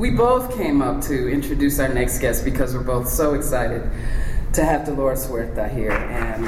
we both came up to introduce our next guest because we're both so excited to have Dolores Huerta here. And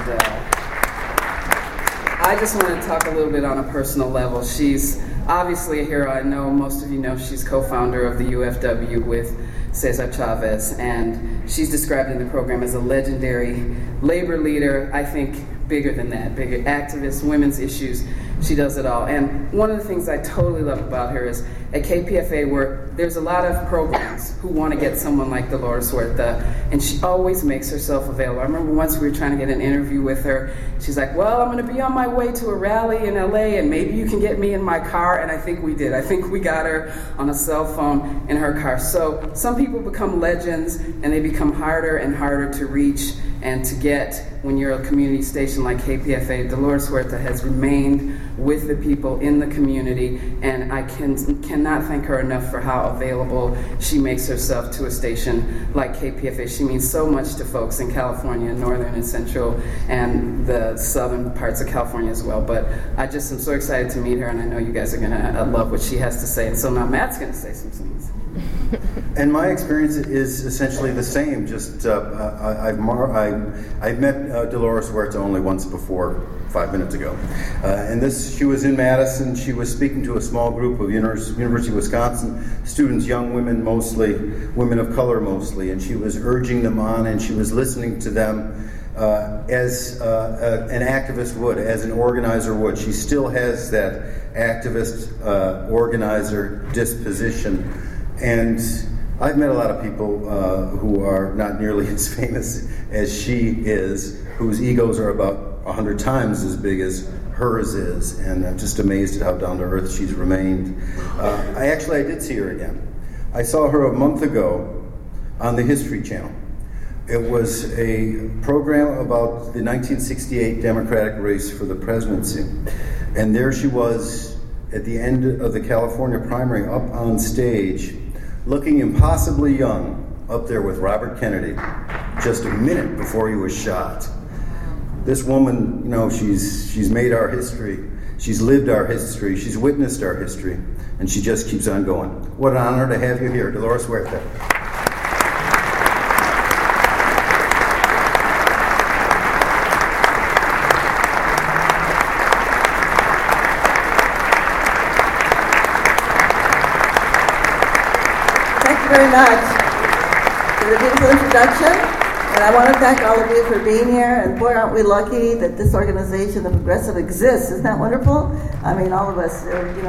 I just want to talk a little bit on a personal level. She's obviously a hero. I know most of you know she's co-founder of the UFW with Cesar Chavez, and she's described in the program as a legendary labor leader. I think bigger than that, bigger activist, women's issues. She does it all. And one of the things I totally love about her is at KPFA, where there's a lot of programs who want to get someone like Dolores Huerta, and she always makes herself available. I remember once we were trying to get an interview with her. She's like, well, I'm going to be on my way to a rally in LA, and maybe you can get me in my car. And I think we did. I think we got her on a cell phone in her car. So some people become legends, and they become harder and harder to reach and to get when you're a community station like KPFA. Dolores Huerta has remained with the people in the community, and I cannot thank her enough for how available she makes herself to a station like KPFA. She means so much to folks in California, northern and central, and the southern parts of California as well. But I just am so excited to meet her, and I know you guys are going to love what she has to say. And so now Matt's going to say some things. And my experience is essentially the same. Just I've met Dolores Huerta only once before, 5 minutes ago, and she was in Madison. She was speaking to a small group of University of Wisconsin students, young women mostly, women of color mostly, and she was urging them on, and she was listening to them as an activist would, as an organizer would. She still has that activist organizer disposition. And I've met a lot of people who are not nearly as famous as she is, whose egos are about 100 times as big as hers is, and I'm just amazed at how down to earth she's remained. I did see her again. I saw her a month ago on the History Channel. It was a program about the 1968 Democratic race for the presidency, and there she was at the end of the California primary, up on stage, looking impossibly young, up there with Robert Kennedy, just a minute before he was shot. This woman, she's made our history, she's lived our history, she's witnessed our history, and she just keeps on going. What an honor to have you here, Dolores Huerta. Very much for the beautiful introduction, and I want to thank all of you for being here. And boy, aren't we lucky that this organization, The Progressive, exists. Isn't that wonderful? I mean, all of us,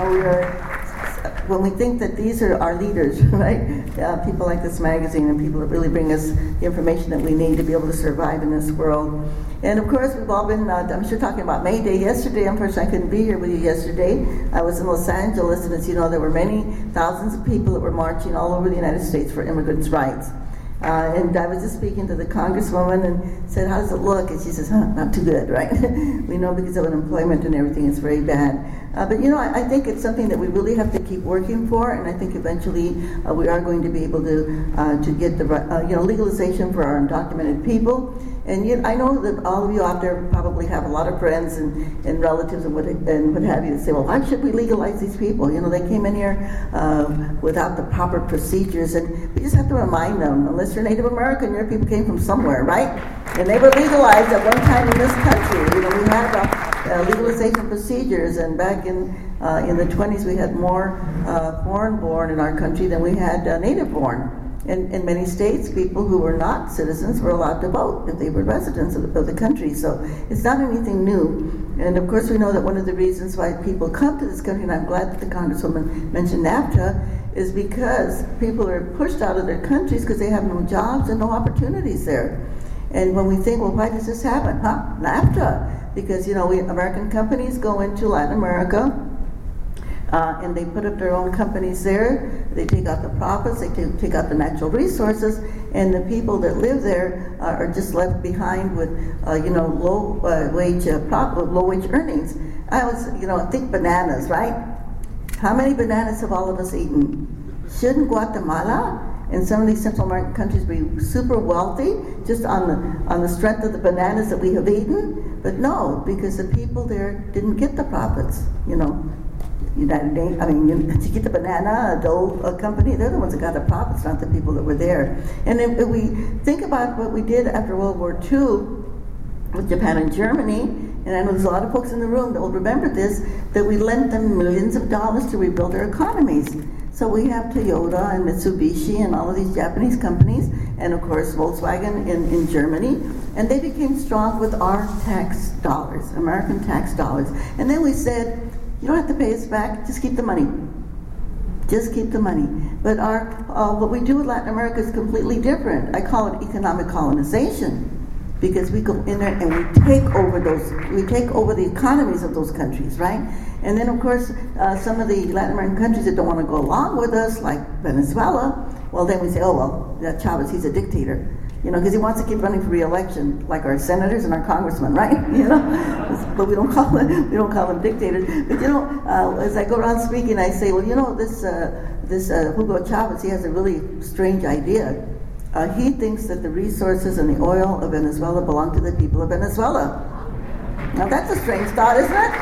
when we think that these are our leaders, right? People like this magazine and people that really bring us the information that we need to be able to survive in this world. And of course, we've all been, I'm sure, talking about May Day yesterday. Unfortunately, I couldn't be here with you yesterday. I was in Los Angeles, and as you know, there were many thousands of people that were marching all over the United States for immigrants' rights. And I was just speaking to the Congresswoman and said, how does it look? And she says, not too good, right? We know because of unemployment and everything, it's very bad. But I think it's something that we really have to keep working for, and I think eventually we are going to be able to get the legalization for our undocumented people. And yet, I know that all of you out there probably have a lot of friends and relatives and what have you that say, well, why should we legalize these people? They came in here without the proper procedures, and we just have to remind them, unless you're Native American, your people came from somewhere, right? And they were legalized at one time in this country. We had legalization procedures, and back in the 20s, we had more foreign-born in our country than we had native-born. In many states, people who were not citizens were allowed to vote if they were residents of the country. So it's not anything new. And of course, we know that one of the reasons why people come to this country, and I'm glad that the Congresswoman mentioned NAFTA, is because people are pushed out of their countries because they have no jobs and no opportunities there. And when we think, well, why does this happen? NAFTA. Because, American companies go into Latin America, and they put up their own companies there. They take out the profits, they take out the natural resources, and the people that live there are just left behind with, low wage earnings. Think bananas, right? How many bananas have all of us eaten? Shouldn't Guatemala and some of these Central American countries be super wealthy just on the strength of the bananas that we have eaten? But no, because the people there didn't get the profits, Chiquita Banana, a Dole company, they're the ones that got the profits, not the people that were there. And if we think about what we did after World War II with Japan and Germany, and I know there's a lot of folks in the room that will remember this, that we lent them millions of dollars to rebuild their economies. So we have Toyota and Mitsubishi and all of these Japanese companies, and of course Volkswagen in Germany, and they became strong with our tax dollars, American tax dollars. And then we said, you don't have to pay us back, just keep the money. Just keep the money. But what we do with Latin America is completely different. I call it economic colonization, because we go in there and we take over the economies of those countries, right? And then of course, some of the Latin American countries that don't want to go along with us, like Venezuela, well then we say, oh well, that Chavez, he's a dictator. Because he wants to keep running for re-election, like our senators and our congressmen, right? But we don't call them dictators. But as I go around speaking, I say, well, this Hugo Chavez, he has a really strange idea. He thinks that the resources and the oil of Venezuela belong to the people of Venezuela. Now that's a strange thought, isn't it?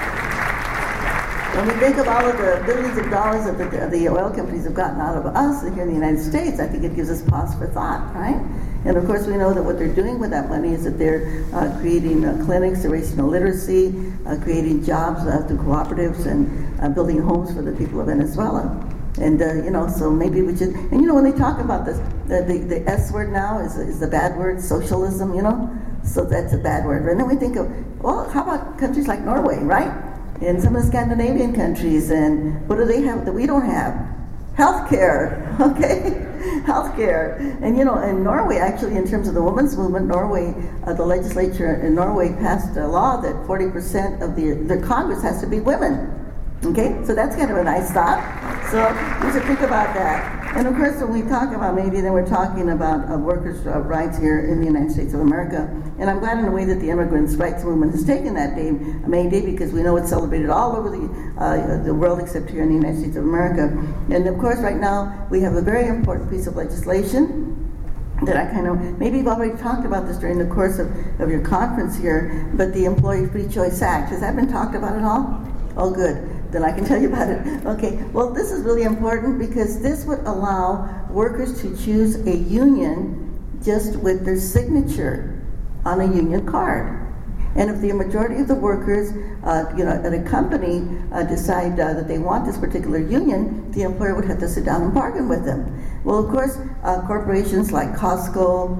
When we think of all of the billions of dollars that the oil companies have gotten out of us here in the United States, I think it gives us pause for thought, right? And of course we know that what they're doing with that money is that they're creating clinics, raising literacy, creating jobs through cooperatives, and building homes for the people of Venezuela. And so maybe we should. And when they talk about this, the S word now is the bad word, socialism. So that's a bad word. And then we think of, well, how about countries like Norway, right? And some of the Scandinavian countries, and what do they have that we don't have? Healthcare, okay? Healthcare. And in Norway, actually, in terms of the women's movement, Norway, the legislature in Norway passed a law that 40% of their Congress has to be women. Okay, so that's kind of a nice thought. So we should think about that. And of course, when we talk about maybe, then we're talking about workers' rights here in the United States of America. And I'm glad in a way that the immigrants' rights movement has taken that day, May Day, because we know it's celebrated all over the world except here in the United States of America. And of course, right now, we have a very important piece of legislation that I maybe you've already talked about this during the course of your conference here, but the Employee Free Choice Act. Has that been talked about at all? Oh, good. Then I can tell you about it. Okay, well, this is really important because this would allow workers to choose a union just with their signature on a union card. And if the majority of the workers, at a company decide that they want this particular union, the employer would have to sit down and bargain with them. Well, of course, corporations like Costco,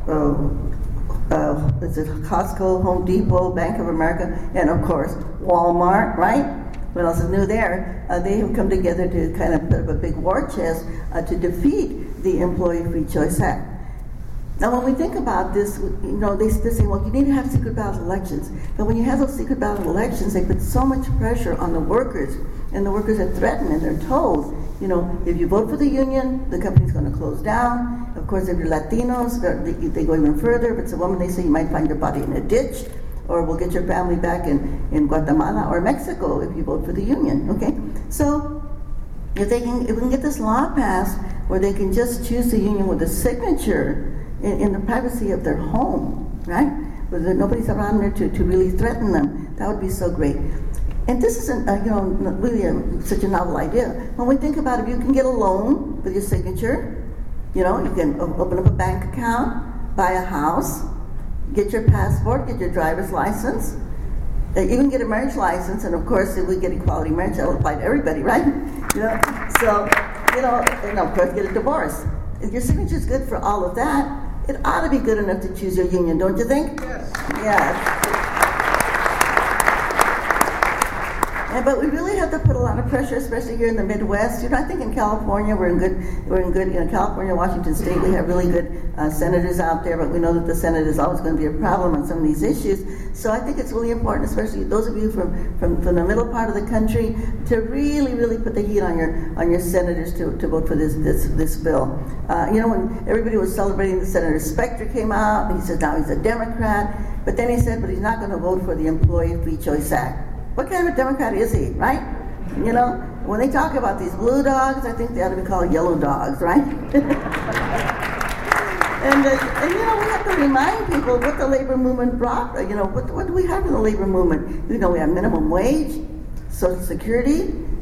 Costco, Home Depot, Bank of America, and of course, Walmart, right? What else is new there? They have come together to kind of put up a big war chest to defeat the Employee Free Choice Act. Now, when we think about this, they say, well, you need to have secret ballot elections. But when you have those secret ballot elections, they put so much pressure on the workers, and the workers are threatened, and they're told, if you vote for the union, the company's going to close down. Of course, if you're Latinos, they go even further. If it's a woman, they say you might find your body in a ditch, or we'll get your family back in Guatemala or Mexico if you vote for the union, okay? So if we can get this law passed where they can just choose the union with a signature in the privacy of their home, right? Where nobody's around there to really threaten them, that would be so great. And this isn't, really such a novel idea. When we think about it, you can get a loan with your signature. You can open up a bank account, buy a house, get your passport, get your driver's license. You can get a marriage license, and of course, if we get equality marriage, that'll apply to everybody, right? And of course, get a divorce. If your signature is good for all of that, it ought to be good enough to choose your union, don't you think? Yes. Yes. But we really have to put a lot of pressure, especially here in the Midwest. I think in California we're in good. California, Washington State, we have really good senators out there, but we know that the Senate is always going to be a problem on some of these issues. So I think it's really important, especially those of you from the middle part of the country, to really, really put the heat on your senators to vote for this bill. When everybody was celebrating, the Senator Specter came out, and he said now he's a Democrat, but then he said, but he's not going to vote for the Employee Free Choice Act. What kind of a Democrat is he, right? When they talk about these blue dogs, I think they ought to be called yellow dogs, right? and we have to remind people what the labor movement brought. What do we have in the labor movement? We have minimum wage, Social Security,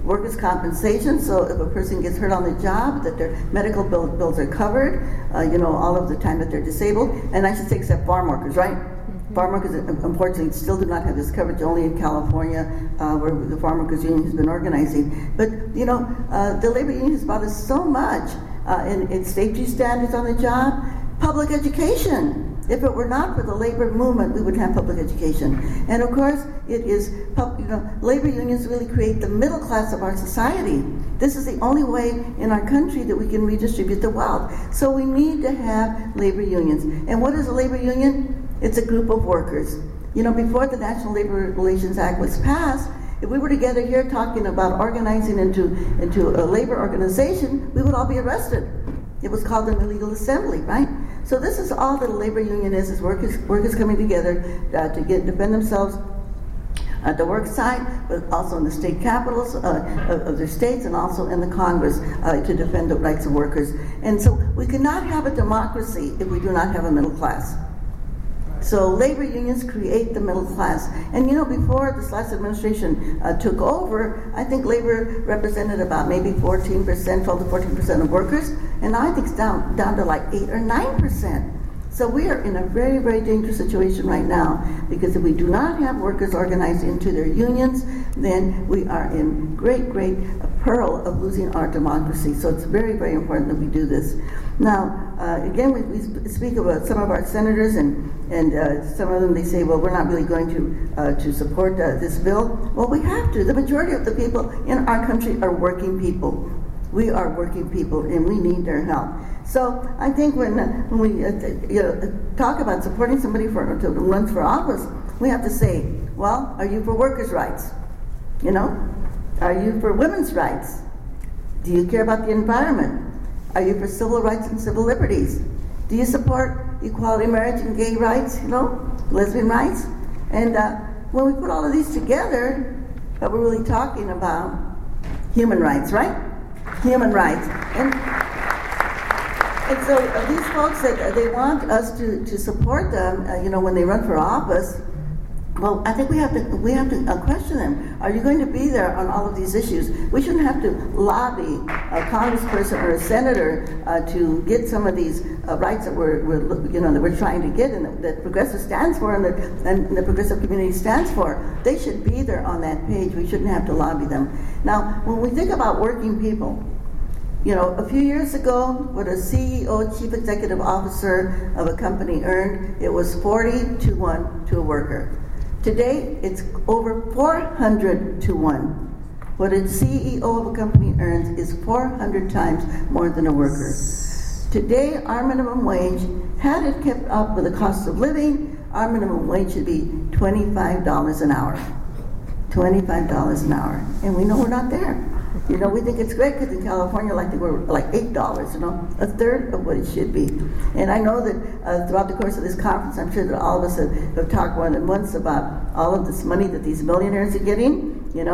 workers' compensation, so if a person gets hurt on the job, that their medical bills are covered, all of the time that they're disabled. And I should say except farm workers, right? Mm-hmm. Farm workers, unfortunately, still do not have this coverage, only in California, where the Farm Workers Union has been organizing. But, the labor union has brought us so much in safety standards on the job, public education. If it were not for the labor movement, we wouldn't have public education. And of course, it is, labor unions really create the middle class of our society. This is the only way in our country that we can redistribute the wealth. So we need to have labor unions. And what is a labor union? It's a group of workers. Before the National Labor Relations Act was passed, if we were together here talking about organizing into a labor organization, we would all be arrested. It was called an illegal assembly, right? So this is all that a labor union is workers coming together to defend themselves at the work site, but also in the state capitals of their states and also in the Congress to defend the rights of workers. And so we cannot have a democracy if we do not have a middle class. So labor unions create the middle class. And before this last administration took over, I think labor represented about maybe 14%, 12 to 14% of workers. And now I think it's down to like 8 or 9%. So we are in a very, very dangerous situation right now, because if we do not have workers organized into their unions, then we are in great, great peril of losing our democracy. So it's very, very important that we do this. Now, again, we speak about some of our senators, and some of them, they say, well, we're not really going to support this bill. Well, we have to. The majority of the people in our country are working people. We are working people, and we need their help. So I think when we talk about supporting somebody to run for office, we have to say, well, are you for workers' rights? Are you for women's rights? Do you care about the environment? Are you for civil rights and civil liberties? Do you support equality marriage and gay rights, lesbian rights? And when we put all of these together, we're really talking about human rights, right? Human rights. And so these folks, that they want us to support them, when they run for office. Well, I think we have to question them. Are you going to be there on all of these issues? We shouldn't have to lobby a congressperson or a senator to get some of these rights that we're trying to get, and that Progressive stands for, and the progressive community stands for. They should be there on that page. We shouldn't have to lobby them. Now, when we think about working people, a few years ago, what a CEO, chief executive officer of a company earned, it was 40-1 to a worker. Today, it's over 400-1. What a CEO of a company earns is 400 times more than a worker. Today, our minimum wage, had it kept up with the cost of living, our minimum wage should be $25 an hour. $25 an hour. And we know we're not there. We think it's great because in California, we're like $8, a third of what it should be. And I know that throughout the course of this conference, I'm sure that all of us have talked more than once about all of this money that these millionaires are getting,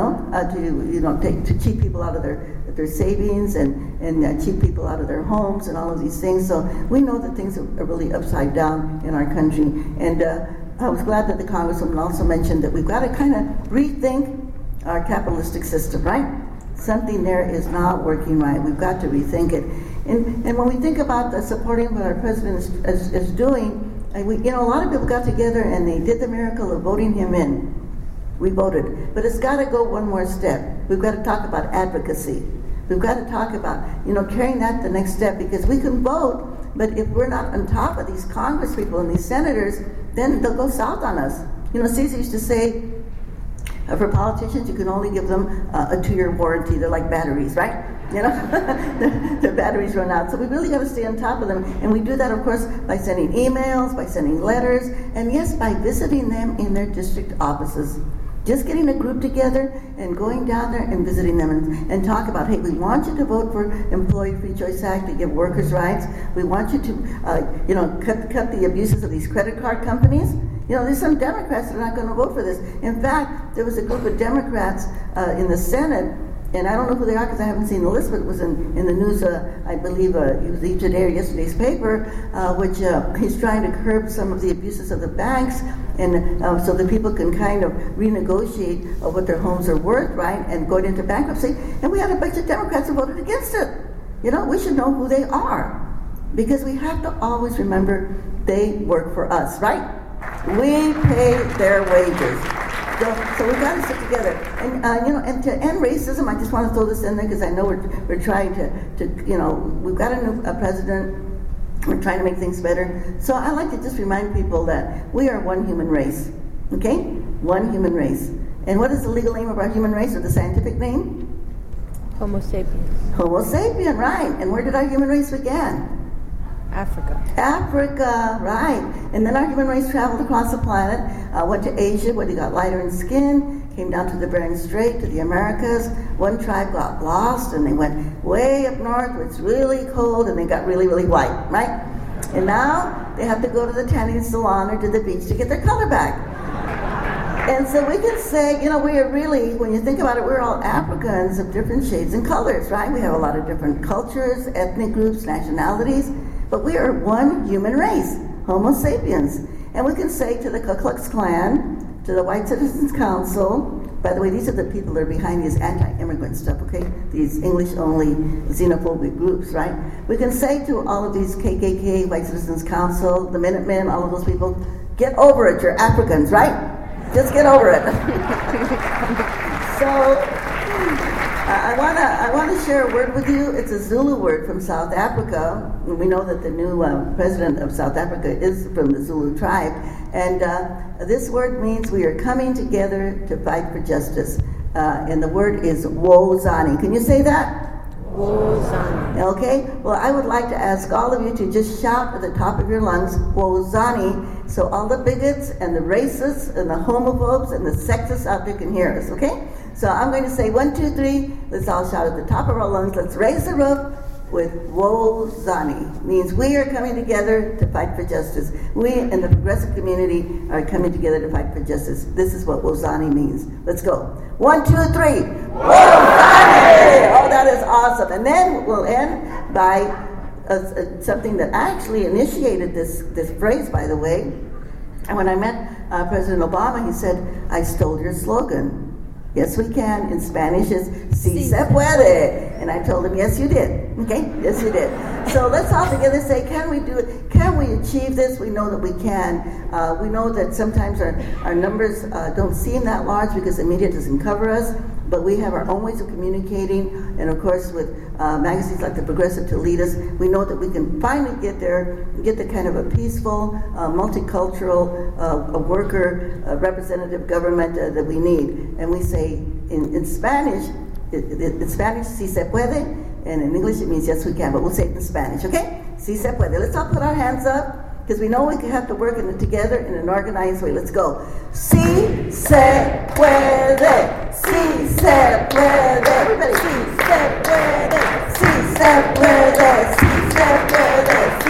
to cheat people out of their savings and cheat people out of their homes and all of these things. So we know that things are really upside down in our country. And I was glad that the Congresswoman also mentioned that we've got to kind of rethink our capitalistic system, right? Something there is not working right. We've got to rethink it. And when we think about supporting what our president is doing, a lot of people got together and they did the miracle of voting him in. We voted. But it's got to go one more step. We've got to talk about advocacy. We've got to talk about, carrying that the next step, because we can vote, but if we're not on top of these Congress people and these senators, then they'll go south on us. Caesar used to say, for politicians, you can only give them a 2-year warranty. They're like batteries, right? Their batteries run out. So we really got to stay on top of them. And we do that, of course, by sending emails, by sending letters, and yes, by visiting them in their district offices. Just getting a group together and going down there and visiting them and talk about, hey, we want you to vote for Employee Free Choice Act to give workers' rights. We want you to, cut the abuses of these credit card companies. There's some Democrats that are not going to vote for this. In fact, there was a group of Democrats in the Senate and I don't know who they are because I haven't seen the list, but it was in the news, I believe it was today or yesterday's paper, which he's trying to curb some of the abuses of the banks, and so that people can kind of renegotiate what their homes are worth, right, and going into bankruptcy. And we had a bunch of Democrats who voted against it. You know, we should know who they are, because we have to always remember they work for us, right? We pay their wages. So we've got to stick together. And, and to end racism, I just want to throw this in there because I know we're trying to we've got a new president. We're trying to make things better. So I like to just remind people that we are one human race, okay? One human race. And what is the legal name of our human race, or the scientific name? Homo sapiens. Homo sapien, right. And where did our human race begin? Africa. Africa, right. And then our human race traveled across the planet, went to Asia where they got lighter in skin, came down to the Bering Strait, to the Americas. One tribe got lost and they went way up north where it's really cold and they got really, really white, right? And now they have to go to the tanning salon or to the beach to get their color back. And so we can say, we are really, when you think about it, we're all Africans of different shades and colors, right? We have a lot of different cultures, ethnic groups, nationalities, but we are one human race, Homo sapiens. And we can say to the Ku Klux Klan, to the White Citizens Council, by the way, these are the people that are behind these anti-immigrant stuff, okay? These English-only xenophobic groups, right? We can say to all of these KKK, White Citizens Council, the Minutemen, all of those people, get over it, you're Africans, right? Just get over it. So, I want to share a word with you. It's a Zulu word from South Africa. We know that the new president of South Africa is from the Zulu tribe. And this word means we are coming together to fight for justice. And the word is Wozani. Can you say that? Wozani. Okay, well, I would like to ask all of you to just shout at the top of your lungs, Wozani, so all the bigots and the racists and the homophobes and the sexists out there can hear us, okay? So I'm going to say 1, 2, 3. Let's all shout at the top of our lungs. Let's raise the roof with Wozani. Means we are coming together to fight for justice. We in the progressive community are coming together to fight for justice. This is what Wozani means. Let's go. 1, 2, 3. Wozani! Oh, that is awesome. And then we'll end by something that actually initiated this phrase, by the way. And when I met President Obama, he said, I stole your slogan. Yes, we can. In Spanish is "Si se puede." And I told him, yes, you did. Okay? Yes, you did. So let's all together say, can we do it? Can we achieve this? We know that we can. We know that sometimes our numbers don't seem that large because the media doesn't cover us, but we have our own ways of communicating. And of course, with magazines like The Progressive to lead us, we know that we can finally get there, get the kind of a peaceful, multicultural, worker, representative government that we need. And we say in Spanish, si se puede, and in English it means yes we can, but we'll say it in Spanish, okay? Si se puede. Let's all put our hands up, because we know we have to work together in an organized way. Let's go. Si se puede. Si se puede. Everybody. Si se puede. Si se puede. Si se puede.